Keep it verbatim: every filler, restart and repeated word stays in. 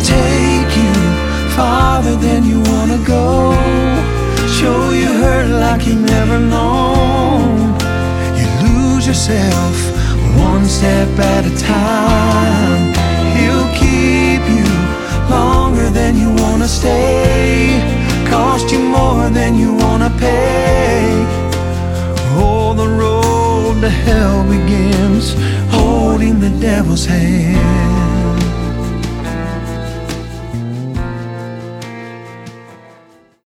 take you farther than you wanna go. Show you hurt like you never known. You lose yourself one step at a time. He'll keep you longer than you wanna stay, cost you more than you wanna pay. Oh, the road to hell begins holding the devil's hand.